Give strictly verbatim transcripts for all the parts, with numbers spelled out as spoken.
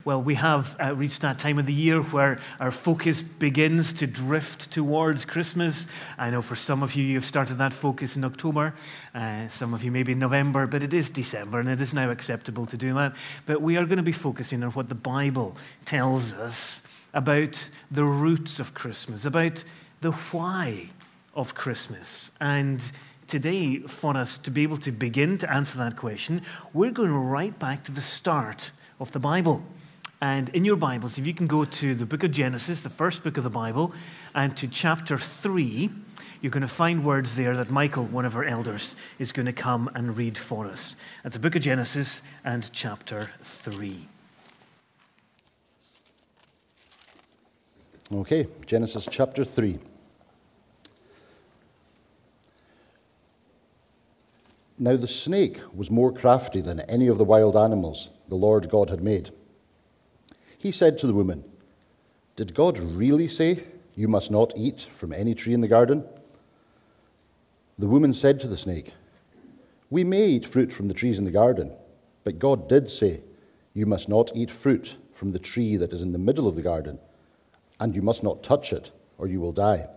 Well, we have uh, reached that time of the year where our focus begins to drift towards Christmas. I know for some of you, you've started that focus in October. Uh, some of you maybe in November, but it is December, and it is now acceptable to do that. But we are going to be focusing on what the Bible tells us about the roots of Christmas, about the why of Christmas. And today, for us to be able to begin to answer that question, we're going right back to the start of the Bible. And in your Bibles, if you can go to the book of Genesis, the first book of the Bible, and to chapter three, you're going to find words there that Michael, one of our elders, is going to come and read for us. That's the book of Genesis and chapter three. Okay, Genesis chapter three. Now the snake was more crafty than any of the wild animals the Lord God had made. He said to the woman, "Did God really say, 'You must not eat from any tree in the garden'?" The woman said to the snake, "We may eat fruit from the trees in the garden, but God did say, 'You must not eat fruit from the tree that is in the middle of the garden, and you must not touch it, or you will die.'"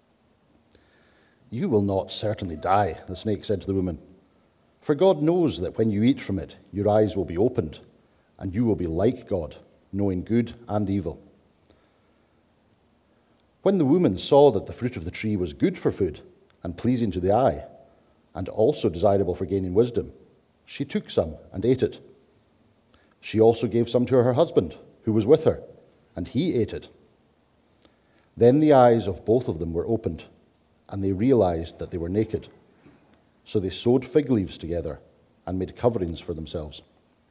"You will not certainly die," the snake said to the woman, "for God knows that when you eat from it, your eyes will be opened, and you will be like God, knowing good and evil." When the woman saw that the fruit of the tree was good for food and pleasing to the eye, and also desirable for gaining wisdom, she took some and ate it. She also gave some to her husband, who was with her, and he ate it. Then the eyes of both of them were opened, and they realized that they were naked. So they sewed fig leaves together and made coverings for themselves.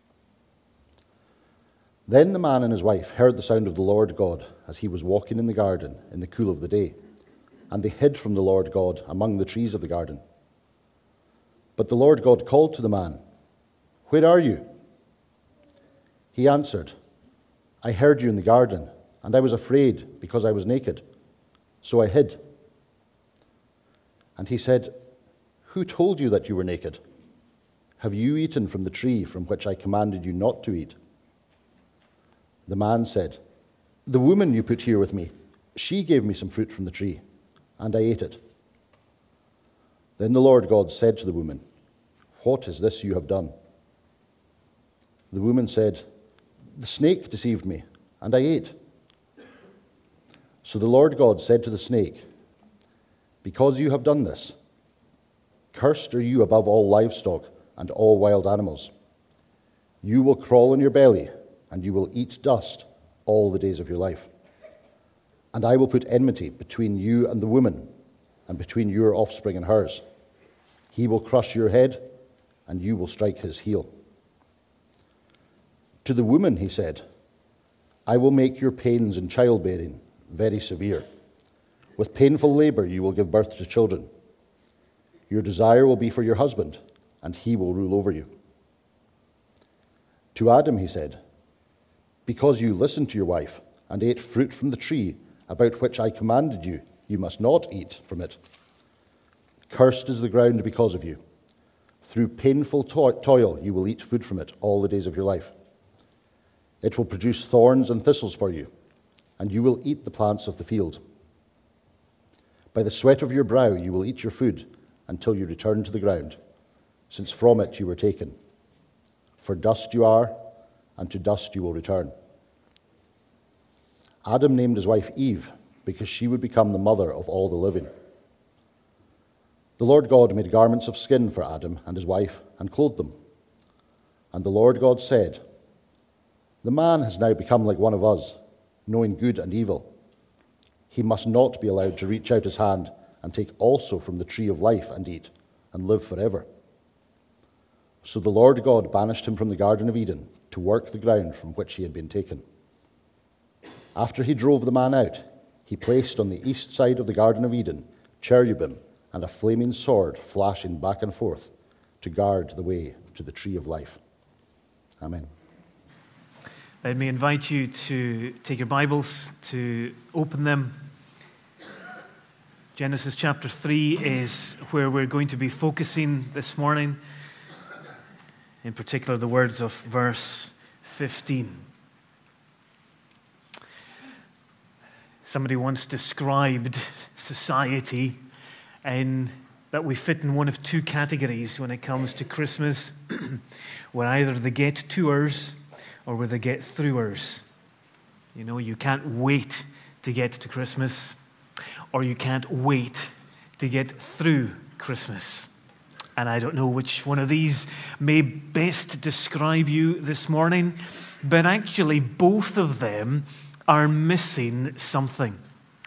Then the man and his wife heard the sound of the Lord God as he was walking in the garden in the cool of the day, and they hid from the Lord God among the trees of the garden. But the Lord God called to the man, "Where are you?" He answered, "I heard you in the garden, and I was afraid because I was naked, so I hid." And he said, "Who told you that you were naked? Have you eaten from the tree from which I commanded you not to eat?" The man said, "The woman you put here with me, she gave me some fruit from the tree, and I ate it." Then the Lord God said to the woman, "What is this you have done?" The woman said, "The snake deceived me, and I ate." So the Lord God said to the snake, "Because you have done this, cursed are you above all livestock and all wild animals. You will crawl on your belly, and you will eat dust all the days of your life. And I will put enmity between you and the woman, and between your offspring and hers. He will crush your head, and you will strike his heel." To the woman he said, "I will make your pains in childbearing very severe. With painful labor you will give birth to children. Your desire will be for your husband, and he will rule over you." To Adam he said, "Because you listened to your wife and ate fruit from the tree about which I commanded you, you must not eat from it. Cursed is the ground because of you. Through painful to- toil you will eat food from it all the days of your life. It will produce thorns and thistles for you, and you will eat the plants of the field. By the sweat of your brow you will eat your food until you return to the ground, since from it you were taken. For dust you are, and to dust you will return." Adam named his wife Eve, because she would become the mother of all the living. The Lord God made garments of skin for Adam and his wife, and clothed them. And the Lord God said, "The man has now become like one of us, knowing good and evil. He must not be allowed to reach out his hand and take also from the tree of life and eat, and live forever." So the Lord God banished him from the Garden of Eden to work the ground from which he had been taken. After he drove the man out, he placed on the east side of the Garden of Eden cherubim and a flaming sword flashing back and forth to guard the way to the tree of life. Amen. Let me invite you to take your Bibles, to open them. Genesis chapter three is where we're going to be focusing this morning. In particular, the words of verse fifteen. Somebody once described society in that we fit in one of two categories when it comes to Christmas. We're either the get-toers or we're the get-throughers. You know, you can't wait to get to Christmas, or you can't wait to get through Christmas. And I don't know which one of these may best describe you this morning, but actually both of them are missing something.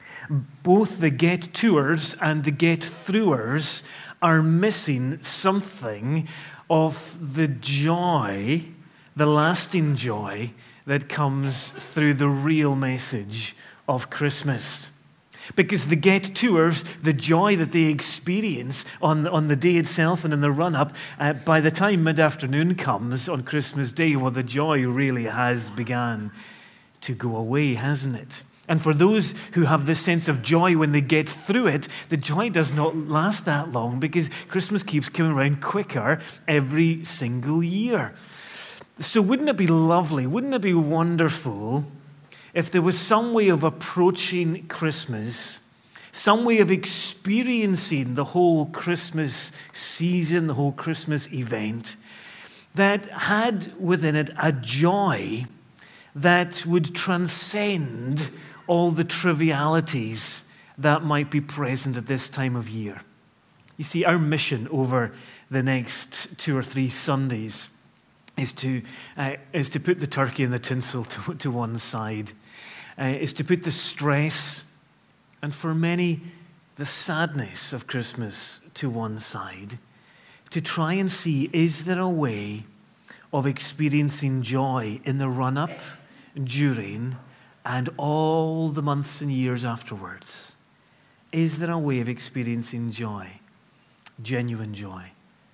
Both the get-toers and the get-throughers are missing something of the joy, the lasting joy that comes through the real message of Christmas. Because the get-toers, the joy that they experience on, on the day itself and in the run-up, uh, by the time mid-afternoon comes on Christmas Day, well, the joy really has begun to go away, hasn't it? And for those who have this sense of joy when they get through it, the joy does not last that long because Christmas keeps coming around quicker every single year. So wouldn't it be lovely, wouldn't it be wonderful if there was some way of approaching Christmas, some way of experiencing the whole Christmas season, the whole Christmas event, that had within it a joy that would transcend all the trivialities that might be present at this time of year. You see, our mission over the next two or three Sundays is to uh, is to put the turkey and the tinsel to, to one side, uh, is to put the stress and for many the sadness of Christmas to one side, to try and see, is there a way of experiencing joy in the run-up, during, and all the months and years afterwards? Is there a way of experiencing joy, genuine joy,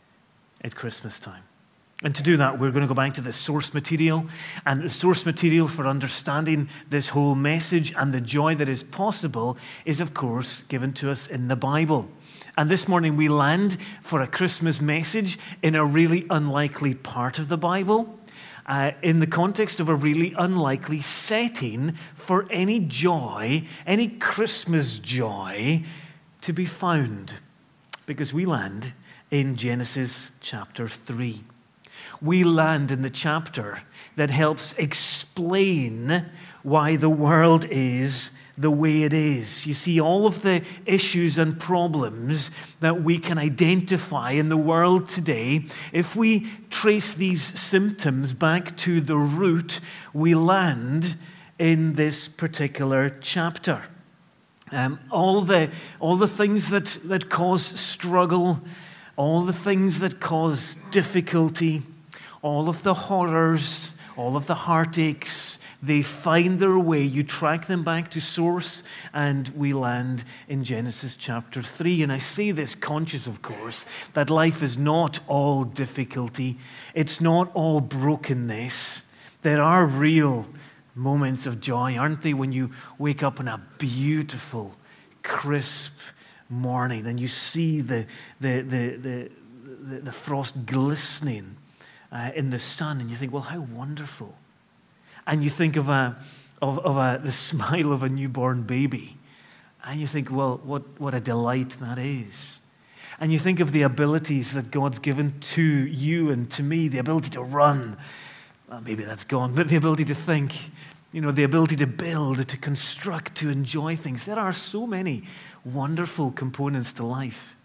at Christmas time? And to do that, we're going to go back to the source material. And the source material for understanding this whole message and the joy that is possible is, of course, given to us in the Bible. And this morning we land for a Christmas message in a really unlikely part of the Bible, uh, in the context of a really unlikely setting for any joy, any Christmas joy to be found. Because we land in Genesis chapter three. We land in the chapter that helps explain why the world is the way it is. You see, all of the issues and problems that we can identify in the world today, if we trace these symptoms back to the root, we land in this particular chapter. Um, all the all the things that, that cause struggle, all the things that cause difficulty, all of the horrors, all of the heartaches, they find their way. You track them back to source, and we land in Genesis chapter three. And I say this conscious, of course, that life is not all difficulty. It's not all brokenness. There are real moments of joy, aren't they, when you wake up on a beautiful, crisp morning and you see the, the, the, the, the, the frost glistening Uh, in the sun, and you think, well, how wonderful. And you think of a of, of a the smile of a newborn baby, and you think, well, what, what a delight that is. And you think of the abilities that God's given to you and to me, the ability to run, well, maybe that's gone, but the ability to think, you know, the ability to build, to construct, to enjoy things. There are so many wonderful components to life.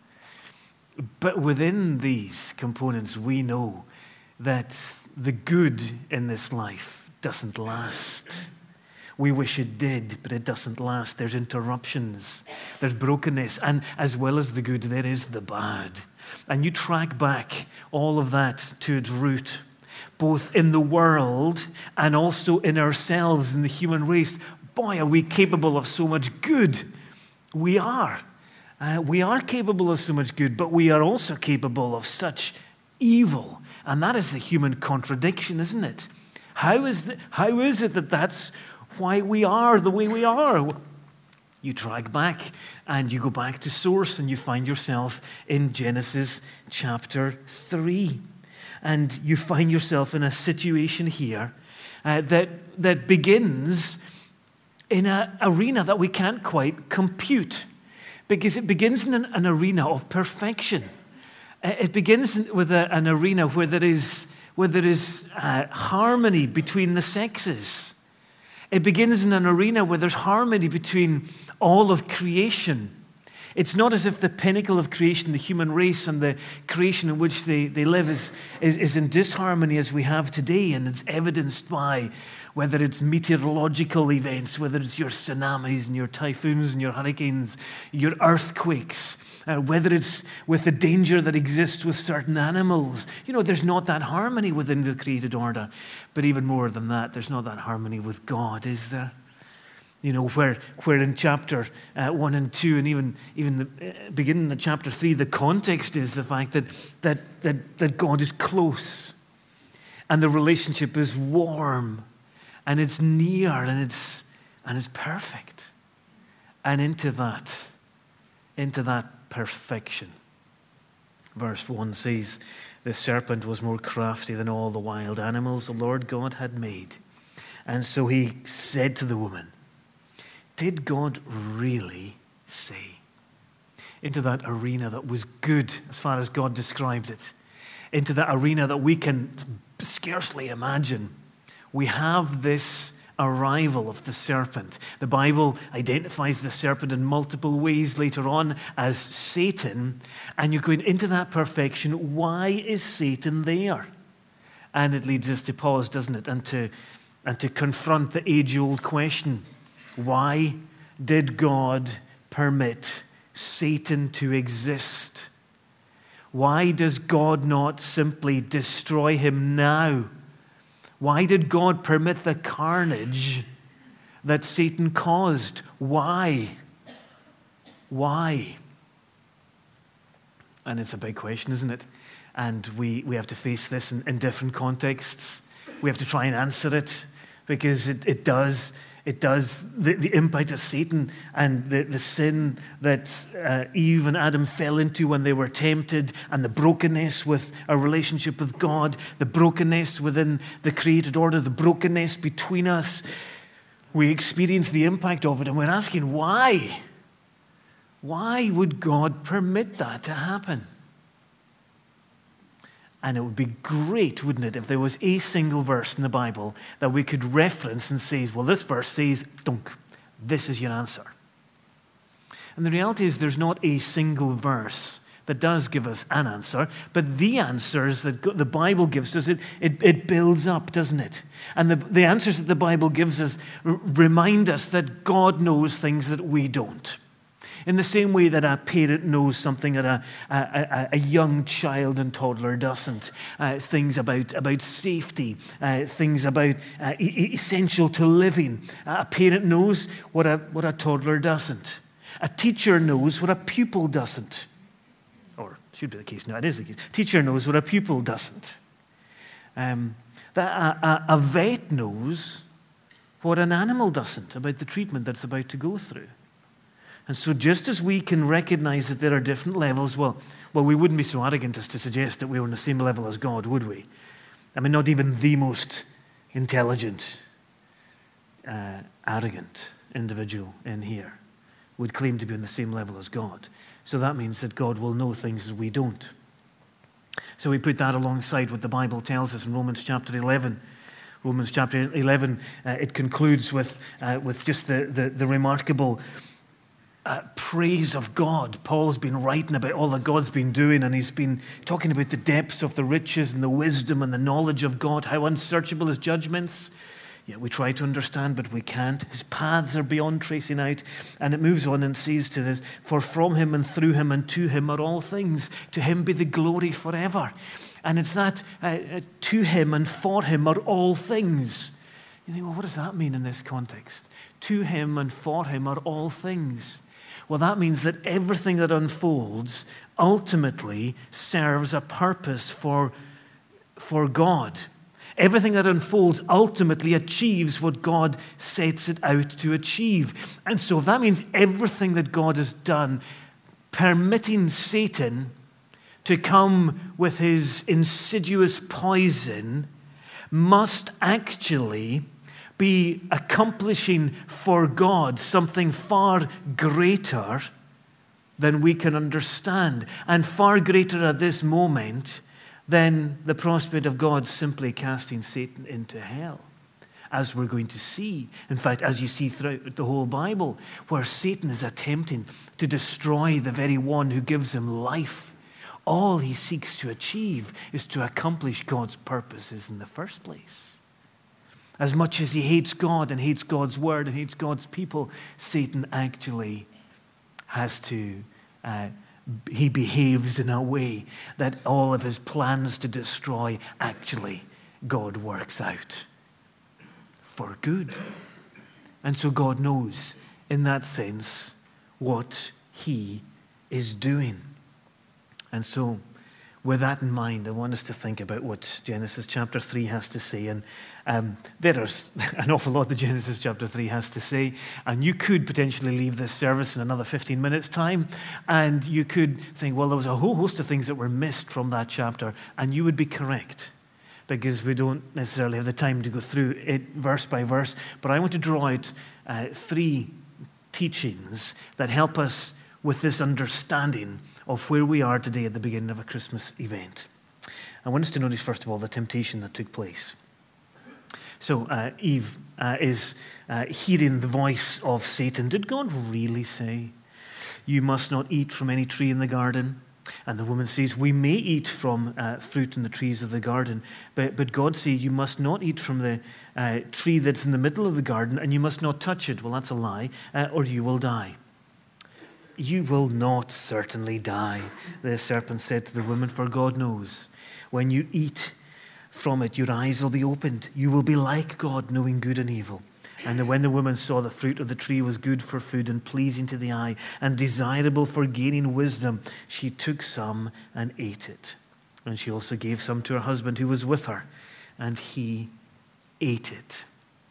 But within these components, we know that the good in this life doesn't last. We wish it did, but it doesn't last. There's interruptions, there's brokenness, and as well as the good, there is the bad. And you track back all of that to its root, both in the world and also in ourselves, in the human race. Boy, are we capable of so much good. We are. Uh, we are capable of so much good, but we are also capable of such evil. And that is the human contradiction, isn't it? How is, the, how is it that that's why we are the way we are? You drag back and you go back to source and you find yourself in Genesis chapter three. And you find yourself in a situation here uh, that, that begins in an arena that we can't quite compute, because it begins in an, an arena of perfection. It begins with a, an arena where there is, where there is uh, harmony between the sexes. It begins in an arena where there's harmony between all of creation. It's not as if the pinnacle of creation, the human race and the creation in which they, they live is, is, is in disharmony as we have today, and it's evidenced by whether it's meteorological events, whether it's your tsunamis and your typhoons and your hurricanes, your earthquakes, uh, whether it's with the danger that exists with certain animals. You know, there's not that harmony within the created order. But even more than that, there's not that harmony with God, is there? You know, where where in chapter uh, one and two, and even even the uh, beginning of chapter three, the context is the fact that that that that God is close, and the relationship is warm, and it's near, and it's and it's perfect, and into that, into that perfection. Verse one says, "The serpent was more crafty than all the wild animals the Lord God had made, and so he said to the woman, 'Did God really say?'" Into that arena that was good as far as God described it. Into that arena that we can scarcely imagine. We have this arrival of the serpent. The Bible identifies the serpent in multiple ways later on as Satan. And you're going into that perfection. Why is Satan there? And it leads us to pause, doesn't it? And to, and to confront the age-old question. Why did God permit Satan to exist? Why does God not simply destroy him now? Why did God permit the carnage that Satan caused? Why? Why? And it's a big question, isn't it? And we, we have to face this in, in different contexts. We have to try and answer it, because it, it does... It does, the, the impact of Satan and the, the sin that uh, Eve and Adam fell into when they were tempted, and the brokenness with our relationship with God, the brokenness within the created order, the brokenness between us. We experience the impact of it, and we're asking why? Why would God permit that to happen? And it would be great, wouldn't it, if there was a single verse in the Bible that we could reference and say, well, this verse says, dunk, this is your answer. And the reality is there's not a single verse that does give us an answer, but the answers that the Bible gives us, it, it, it builds up, doesn't it? And the, the answers that the Bible gives us r- remind us that God knows things that we don't. In the same way that a parent knows something that a, a, a young child and toddler doesn't. Uh, things about, about safety, uh, things about uh, e- essential to living. Uh, a parent knows what a, what a toddler doesn't. A teacher knows what a pupil doesn't. Or should be the case. No, it is the case. A teacher knows what a pupil doesn't. Um, that a, a, a vet knows what an animal doesn't about the treatment that's about to go through. And so just as we can recognize that there are different levels, well, well, we wouldn't be so arrogant as to suggest that we were on the same level as God, would we? I mean, not even the most intelligent, uh, arrogant individual in here would claim to be on the same level as God. So that means that God will know things that we don't. So we put that alongside what the Bible tells us in Romans chapter eleven. Romans chapter eleven, uh, it concludes with, uh, with just the, the, the remarkable Uh, praise of God. Paul's been writing about all that God's been doing, and he's been talking about the depths of the riches and the wisdom and the knowledge of God, how unsearchable his judgments. Yet we try to understand, but we can't. His paths are beyond tracing out. And it moves on and says to this, "For from him and through him and to him are all things. To him be the glory forever." And it's that uh, to him and for him are all things. You think, well, what does that mean in this context? To him and for him are all things. Well, that means that everything that unfolds ultimately serves a purpose for, for God. Everything that unfolds ultimately achieves what God sets it out to achieve. And so if that means everything that God has done, permitting Satan to come with his insidious poison, must actually be accomplishing for God something far greater than we can understand, and far greater at this moment than the prospect of God simply casting Satan into hell, as we're going to see. In fact, as you see throughout the whole Bible, where Satan is attempting to destroy the very one who gives him life, all he seeks to achieve is to accomplish God's purposes in the first place. As much as he hates God and hates God's word and hates God's people, Satan actually has to, uh, he behaves in a way that all of his plans to destroy, actually, God works out for good. And so God knows, in that sense, what he is doing. And so, with that in mind, I want us to think about what Genesis chapter three has to say. And um, there's an awful lot that Genesis chapter three has to say. And you could potentially leave this service in another fifteen minutes' time. And you could think, well, there was a whole host of things that were missed from that chapter. And you would be correct, because we don't necessarily have the time to go through it verse by verse. But I want to draw out uh, three teachings that help us with this understanding of where we are today at the beginning of a Christmas event. I want us to notice, first of all, the temptation that took place. So uh, Eve uh, is uh, hearing the voice of Satan. Did God really say, you must not eat from any tree in the garden? And the woman says, we may eat from uh, fruit in the trees of the garden, but, but God says you must not eat from the uh, tree that's in the middle of the garden, and you must not touch it. Well, that's a lie, uh, or you will die. You will not certainly die, the serpent said to the woman, for God knows when you eat from it, your eyes will be opened. You will be like God, knowing good and evil. And when the woman saw the fruit of the tree was good for food and pleasing to the eye and desirable for gaining wisdom, she took some and ate it. And she also gave some to her husband who was with her, and he ate it.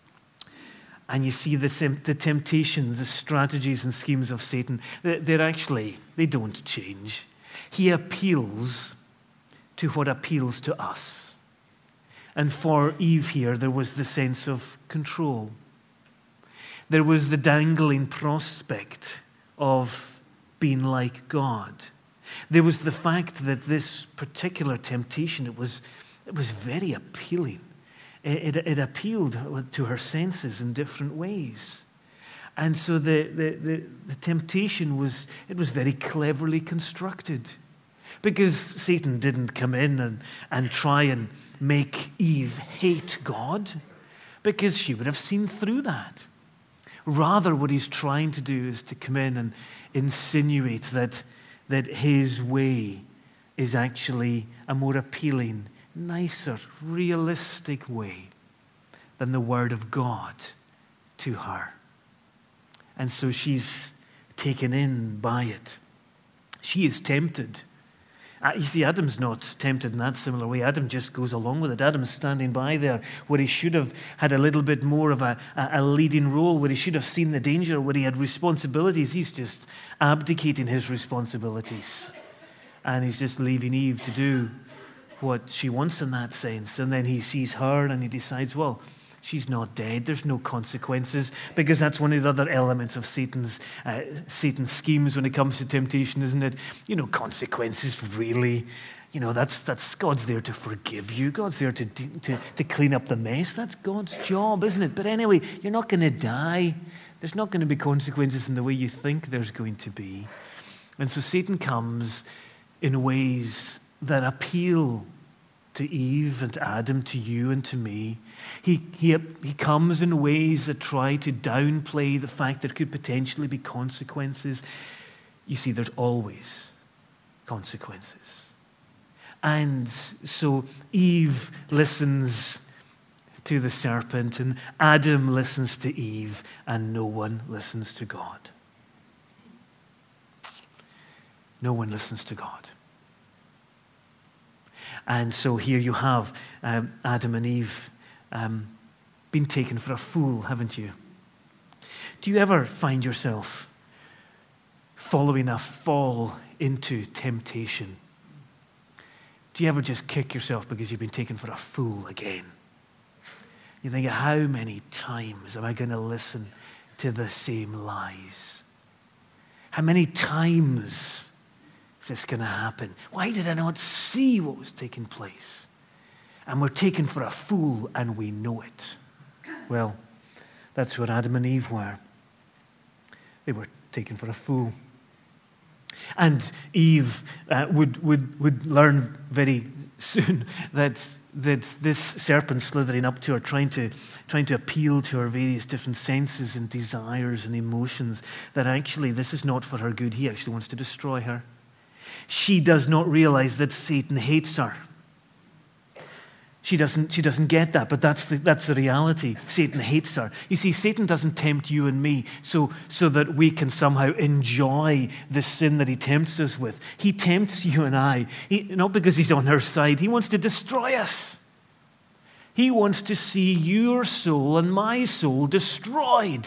And you see the, the temptations, the strategies and schemes of Satan, they're actually, they don't change. He appeals to what appeals to us. And for Eve here, there was the sense of control. There was the dangling prospect of being like God. There was the fact that this particular temptation, it was, it was very appealing. It, it, it appealed to her senses in different ways. And so the, the, the, the temptation was, it was very cleverly constructed. Because Satan didn't come in and, and try and make Eve hate God, because she would have seen through that. Rather, what he's trying to do is to come in and insinuate that, that his way is actually a more appealing, nicer, realistic way than the word of God to her. And so she's taken in by it. She is tempted. Uh, you see, Adam's not tempted in that similar way. Adam just goes along with it. Adam's standing by there where he should have had a little bit more of a, a leading role, where he should have seen the danger, where he had responsibilities. He's just abdicating his responsibilities. And he's just leaving Eve to do what she wants in that sense. And then he sees her and he decides, well, she's not dead. There's no consequences, because that's one of the other elements of Satan's uh, Satan's schemes when it comes to temptation, isn't it? You know, consequences, really. You know, that's that's God's there to forgive you. God's there to to to clean up the mess. That's God's job, isn't it? But anyway, you're not going to die. There's not going to be consequences in the way you think there's going to be. And so Satan comes in ways that appeal to Eve and Adam, to you and to me. He, he, he comes in ways that try to downplay the fact there could potentially be consequences. You see, there's always consequences. And so Eve listens to the serpent, and Adam listens to Eve, and no one listens to God. No one listens to God. And so here you have um, Adam and Eve um, been taken for a fool, haven't you? Do you ever find yourself following a fall into temptation? Do you ever just kick yourself because you've been taken for a fool again? You think, how many times am I going to listen to the same lies? How many times is this going to happen? Why did I not see what was taking place? And we're taken for a fool and we know it. Well, that's what Adam and Eve were. They were taken for a fool. And Eve uh, would, would, would learn very soon that, that this serpent slithering up to her, trying to, trying to appeal to her various different senses and desires and emotions, that actually this is not for her good. He actually wants to destroy her. She does not realize that Satan hates her. She doesn't, she doesn't get that, but that's the, that's the reality. Satan hates her. You see, Satan doesn't tempt you and me so, so that we can somehow enjoy the sin that he tempts us with. He tempts you and I, he, not because he's on our side. He wants to destroy us. He wants to see your soul and my soul destroyed.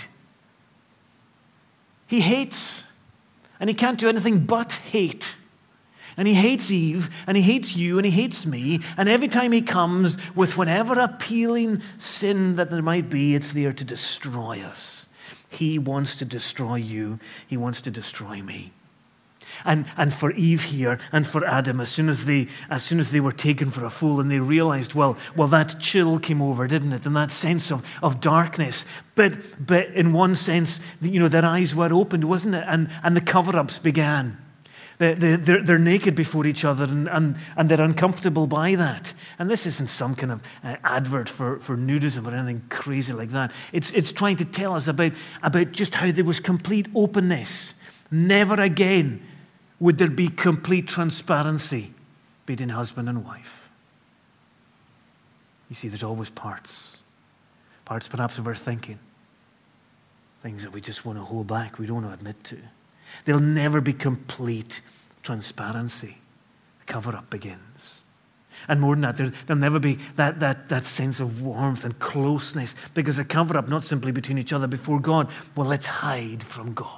He hates, and he can't do anything but hate. And he hates Eve, and he hates you, and he hates me. And every time he comes with whatever appealing sin that there might be, it's there to destroy us. He wants to destroy you. He wants to destroy me. And, and for Eve here, and for Adam, as soon as they as soon as they were taken for a fool, and they realized, well, well, that chill came over, didn't it? And that sense of, of darkness. But but in one sense, you know, their eyes were opened, wasn't it? And and the cover-ups began. They're, they're, they're naked before each other, and, and, and they're uncomfortable by that. And this isn't some kind of uh, advert for, for nudism or anything crazy like that. It's, it's trying to tell us about, about just how there was complete openness. Never again would there be complete transparency between husband and wife. You see, there's always parts. Parts perhaps of our thinking. Things that we just want to hold back, we don't want to admit to. There'll never be complete transparency. The cover-up begins. And more than that, there, there'll never be that, that, that sense of warmth and closeness, because the cover-up, not simply between each other, before God, well, let's hide from God.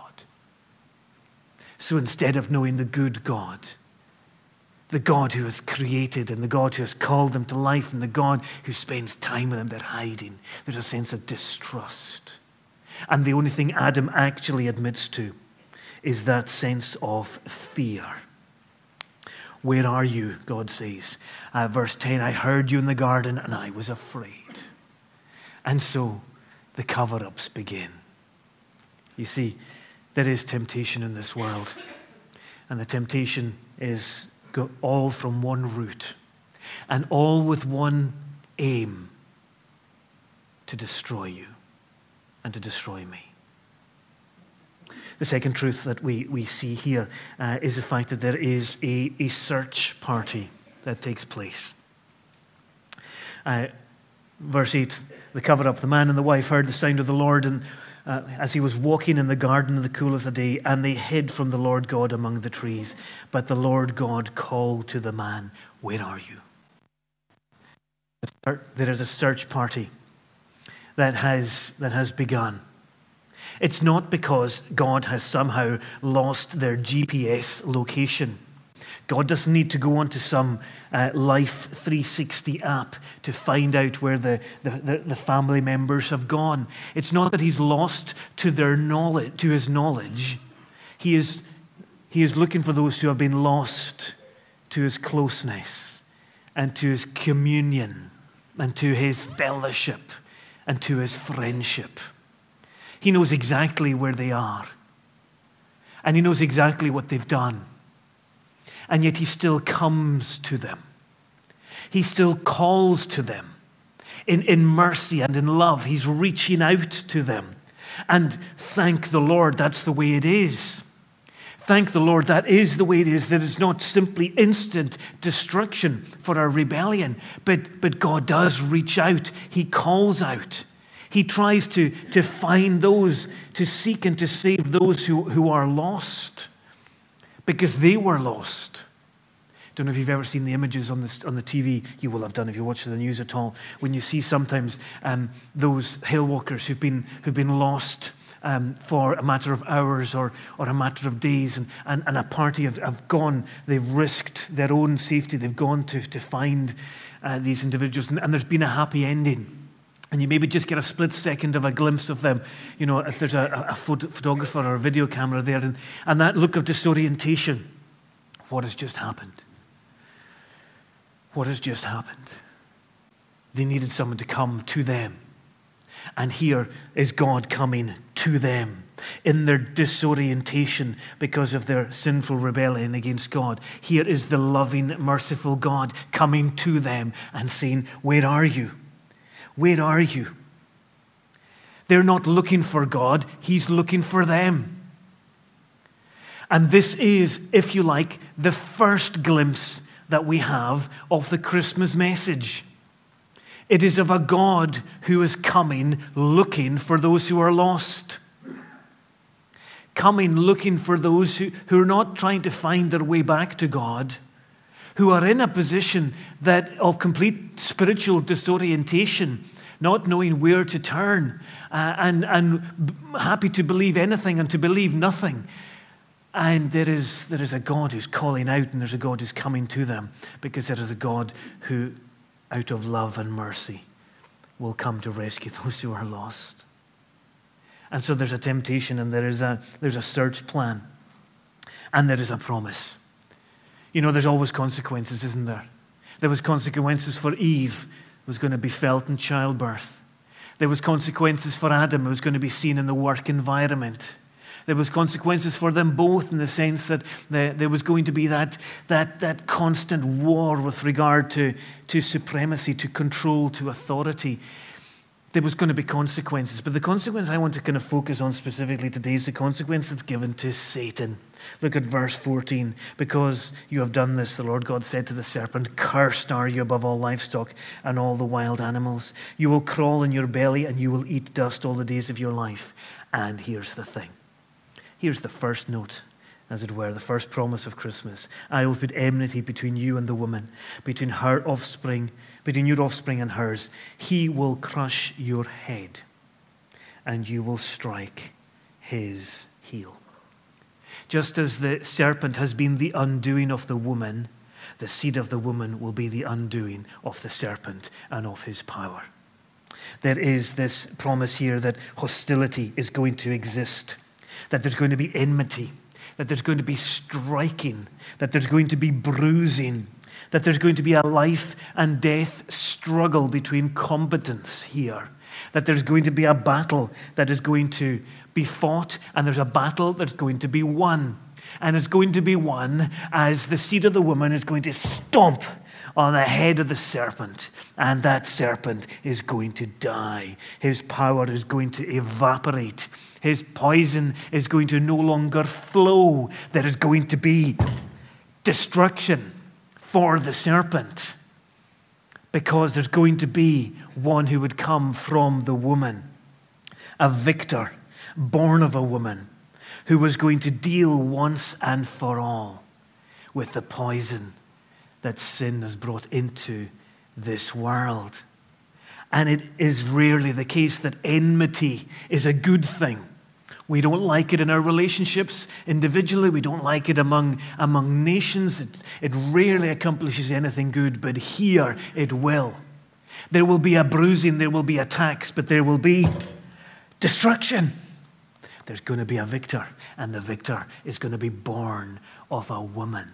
So instead of knowing the good God, the God who has created and the God who has called them to life and the God who spends time with them, they're hiding. There's a sense of distrust. And the only thing Adam actually admits to is that sense of fear. Where are you, God says. Uh, verse ten, I heard you in the garden and I was afraid. And so the cover-ups begin. You see, there is temptation in this world. And the temptation is go all from one root. And all with one aim, to destroy you and to destroy me. The second truth that we, we see here uh, is the fact that there is a, a search party that takes place. Uh, verse eight, the cover-up, the man and the wife heard the sound of the Lord and uh, as he was walking in the garden in the cool of the day, and they hid from the Lord God among the trees. But the Lord God called to the man, where are you? There is a search party that has, that has begun. It's not because God has somehow lost their G P S location. God doesn't need to go onto some uh, Life three sixty app to find out where the, the, the family members have gone. It's not that he's lost to their knowledge, to his knowledge. He is, he is looking for those who have been lost to his closeness and to his communion and to his fellowship and to his friendship. He knows exactly where they are. And he knows exactly what they've done. And yet he still comes to them. He still calls to them. In, in mercy and in love, he's reaching out to them. And thank the Lord, that's the way it is. Thank the Lord, that is the way it is. That it's not simply instant destruction for our rebellion. But, but God does reach out. He calls out. He tries to, to find those, to seek and to save those who, who are lost. Because they were lost. Don't know if you've ever seen the images on the, on the T V. You will have done if you watch the news at all. When you see sometimes um, those hill walkers who've been, who've been lost um, for a matter of hours or, or a matter of days, and, and, and a party have, have gone, they've risked their own safety, they've gone to, to find uh, these individuals, and, and there's been a happy ending. and you maybe just get a split second of a glimpse of them, you know, if there's a, a phot- photographer or a video camera there, and, and that look of disorientation. What has just happened? What has just happened? They needed someone to come to them. And here is God coming to them in their disorientation because of their sinful rebellion against God. Here is the loving, merciful God coming to them and saying, where are you? Where are you? They're not looking for God. He's looking for them. And this is, if you like, the first glimpse that we have of the Christmas message. It is of a God who is coming, looking for those who are lost. Coming, looking for those who, who are not trying to find their way back to God, who are in a position that of complete spiritual disorientation, not knowing where to turn, uh, and, and happy to believe anything and to believe nothing. And there is, there is a God who's calling out, and there's a God who's coming to them, because there is a God who, out of love and mercy, will come to rescue those who are lost. And so there's a temptation, and there is a, there's a search plan, and there is a promise. You know, there's always consequences, isn't there? There was consequences for Eve. It was going to be felt in childbirth. There was consequences for Adam. It was going to be seen in the work environment. There was consequences for them both in the sense that there was going to be that, that, that constant war with regard to, to supremacy, to control, to authority. There was going to be consequences. But the consequence I want to kind of focus on specifically today is the consequence that's given to Satan. Look at verse fourteen. Because you have done this, the Lord God said to the serpent, cursed are you above all livestock and all the wild animals. You will crawl in your belly and you will eat dust all the days of your life. And here's the thing. Here's the first note, as it were, the first promise of Christmas. I will put enmity between you and the woman, between her offspring, between your offspring and hers. He will crush your head, and you will strike his heel. Just as the serpent has been the undoing of the woman, the seed of the woman will be the undoing of the serpent and of his power. There is this promise here that hostility is going to exist, that there's going to be enmity, that there's going to be striking, that there's going to be bruising, that there's going to be a life and death struggle between combatants here, that there's going to be a battle that is going to be fought, and there's a battle that's going to be won. And it's going to be won as the seed of the woman is going to stomp on the head of the serpent, and that serpent is going to die. His power is going to evaporate. His poison is going to no longer flow. There is going to be destruction for the serpent, because there's going to be one who would come from the woman, a victor born of a woman, who was going to deal once and for all with the poison that sin has brought into this world. And it is rarely the case that enmity is a good thing. We don't like it in our relationships individually. We don't like it among, among nations. It, it rarely accomplishes anything good, but here it will. There will be a bruising, there will be attacks, but there will be destruction. There's going to be a victor, and the victor is going to be born of a woman.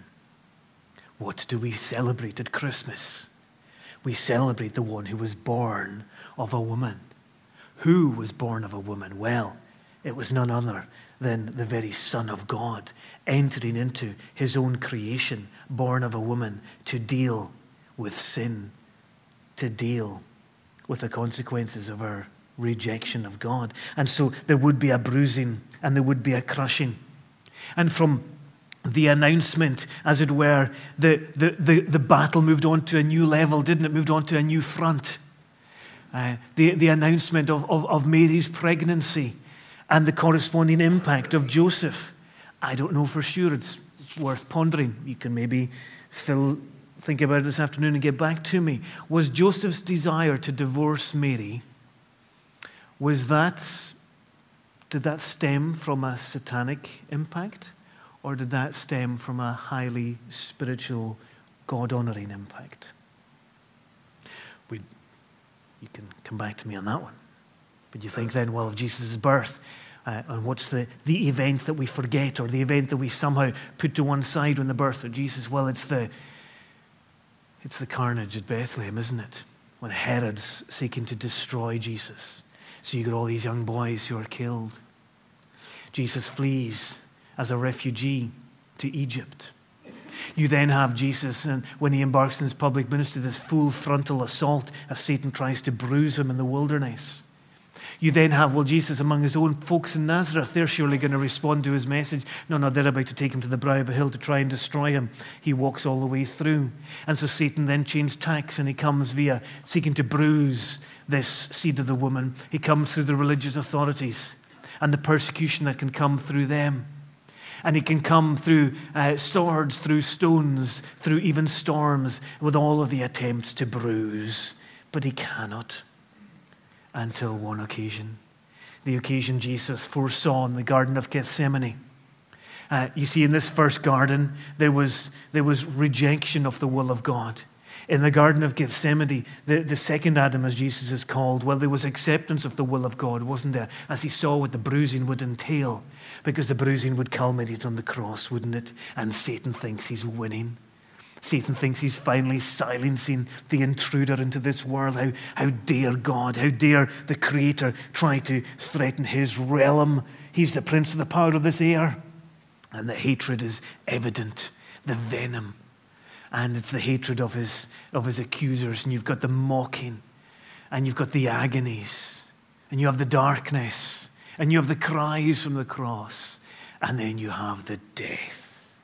What do we celebrate at Christmas? We celebrate the one who was born of a woman. Who was born of a woman? Well, it was none other than the very Son of God, entering into his own creation, born of a woman, to deal with sin, to deal with the consequences of our rejection of God. And so there would be a bruising and there would be a crushing. And from the announcement, as it were, the, the, the, the battle moved on to a new level, didn't it? Moved on to a new front. Uh, the, the announcement of, of, of Mary's pregnancy and the corresponding impact of Joseph. I don't know for sure. It's, it's worth pondering. You can maybe fill, think about it this afternoon and get back to me. Was Joseph's desire to divorce Mary, was that, did that stem from a satanic impact? Or did that stem from a highly spiritual, God-honoring impact? We You can come back to me on that one. But you think then, well, of Jesus' birth, uh, and what's the, the event that we forget, or the event that we somehow put to one side when the birth of Jesus? Well, it's the, it's the carnage at Bethlehem, isn't it? When Herod's seeking to destroy Jesus. So you got all these young boys who are killed. Jesus flees as a refugee to Egypt. You then have Jesus, and when he embarks in his public ministry, this full frontal assault as Satan tries to bruise him in the wilderness. You then have, well, Jesus among his own folks in Nazareth, they're surely going to respond to his message. No, no, they're about to take him to the brow of a hill to try and destroy him. He walks all the way through. And so Satan then changed tacks, and he comes via seeking to bruise this seed of the woman. He comes through the religious authorities and the persecution that can come through them. And he can come through uh, swords, through stones, through even storms, with all of the attempts to bruise. But he cannot. Until one occasion, the occasion Jesus foresaw in the Garden of Gethsemane. Uh, you see, in this first garden, there was, there was rejection of the will of God. In the Garden of Gethsemane, the, the second Adam, as Jesus is called, well, there was acceptance of the will of God, wasn't there? As he saw what the bruising would entail, because the bruising would culminate on the cross, wouldn't it? And Satan thinks he's winning. Satan thinks he's finally silencing the intruder into this world. How, how dare God, how dare the Creator try to threaten his realm? He's the prince of the power of this air. And the hatred is evident, the venom. And it's the hatred of his, of his accusers. And you've got the mocking. And you've got the agonies. And you have the darkness. And you have the cries from the cross. And then you have the death.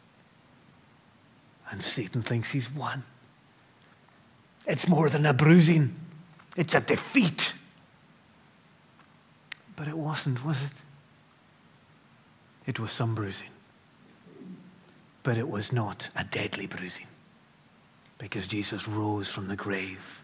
And Satan thinks he's won. It's more than a bruising. It's a defeat. But it wasn't, was it? It was some bruising. But it was not a deadly bruising. Because Jesus rose from the grave,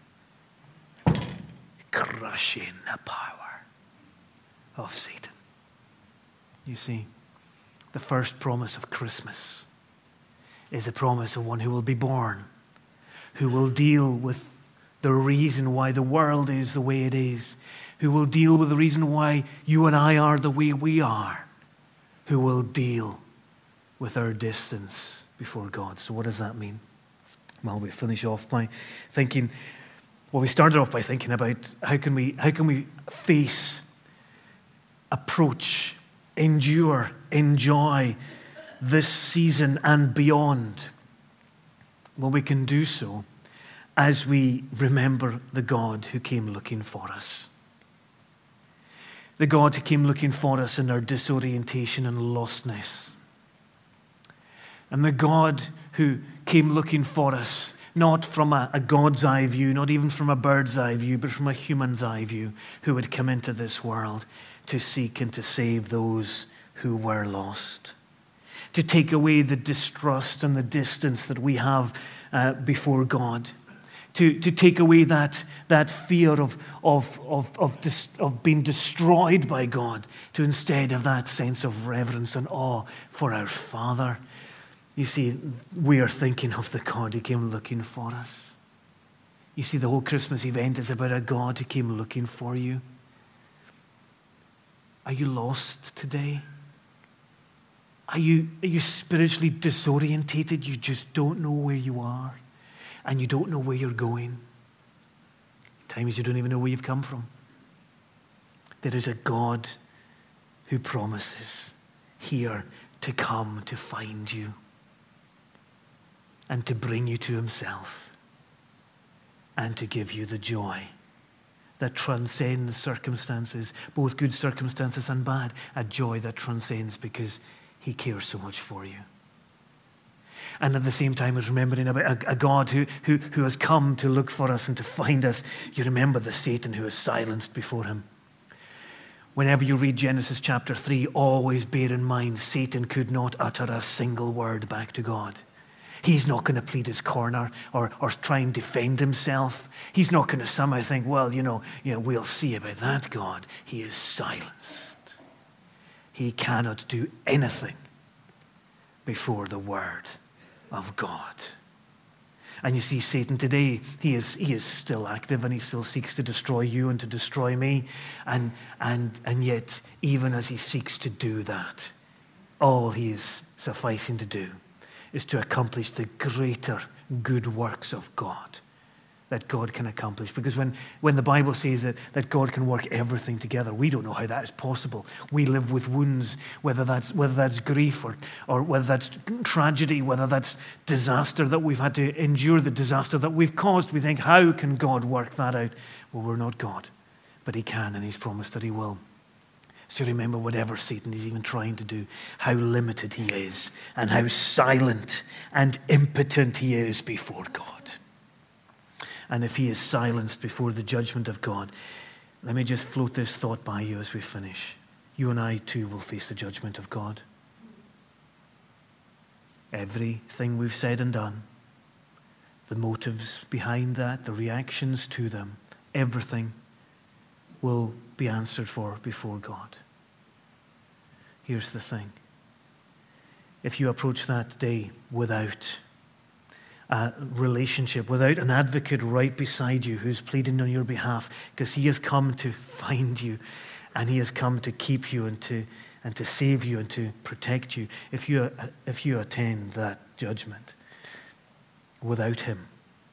crushing the power of Satan. You see, the first promise of Christmas is a promise of one who will be born, who will deal with the reason why the world is the way it is, who will deal with the reason why you and I are the way we are, who will deal with our distance before God. So what does that mean? Well, we finish off by thinking, well, we started off by thinking about how can we, how can we face, approach, endure, enjoy this season and beyond. Well, we can do so as we remember the God who came looking for us. The God who came looking for us in our disorientation and lostness. And the God who came looking for us, not from a, a God's eye view, not even from a bird's eye view, but from a human's eye view, who had come into this world to seek and to save those who were lost. To take away the distrust and the distance that we have uh, before God. To, to take away that, that fear of, of, of, of, dis, of being destroyed by God. To instead have that sense of reverence and awe for our Father. You see, we are thinking of the God who came looking for us. You see, the whole Christmas event is about a God who came looking for you. Are you lost today? Are you, are you spiritually disorientated? You just don't know where you are, and you don't know where you're going. Times you don't even know where you've come from. There is a God who promises here to come to find you and to bring you to himself and to give you the joy that transcends circumstances, both good circumstances and bad, a joy that transcends because he cares so much for you. And at the same time as remembering about a, a God who, who, who has come to look for us and to find us, you remember the Satan who is silenced before him. Whenever you read Genesis chapter three, always bear in mind Satan could not utter a single word back to God. He's not going to plead his corner or, or try and defend himself. He's not going to somehow think, well, you know, you know, we'll see about that God. He is silenced. He cannot do anything before the word of God. And you see Satan today, he is, he is still active and he still seeks to destroy you and to destroy me. And, and, and yet, even as he seeks to do that, all he is sufficing to do is to accomplish the greater good works of God that God can accomplish. Because when, when the Bible says that, that God can work everything together, we don't know how that is possible. We live with wounds, whether that's, whether that's grief or, or whether that's tragedy, whether that's disaster that we've had to endure, the disaster that we've caused. We think, how can God work that out? Well, we're not God, but he can, and he's promised that he will. So remember, whatever Satan is even trying to do, how limited he is and how silent and impotent he is before God. And if he is silenced before the judgment of God, let me just float this thought by you as we finish. You and I too will face the judgment of God. Everything we've said and done, the motives behind that, the reactions to them, everything will be answered for before God. Here's the thing. If you approach that day without a relationship, without an advocate right beside you who's pleading on your behalf, because he has come to find you and he has come to keep you and to and to save you and to protect you, if you if you attend that judgment without him,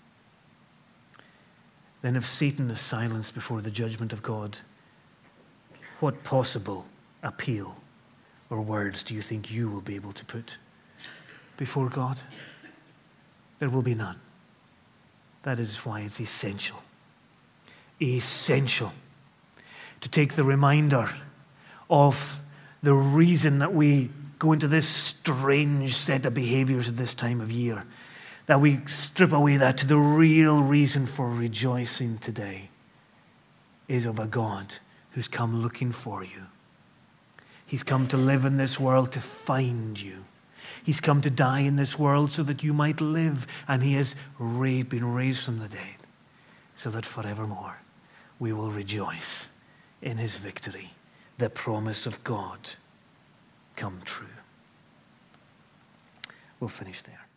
then if Satan is silenced before the judgment of God, what possible appeal or words do you think you will be able to put before God? There will be none. That is why it's essential, essential to take the reminder of the reason that we go into this strange set of behaviors at this time of year, that we strip away that to the real reason for rejoicing today is of a God who's come looking for you. He's come to live in this world to find you. He's come to die in this world so that you might live, and he has ra- been raised from the dead so that forevermore we will rejoice in his victory, the promise of God come true. We'll finish there.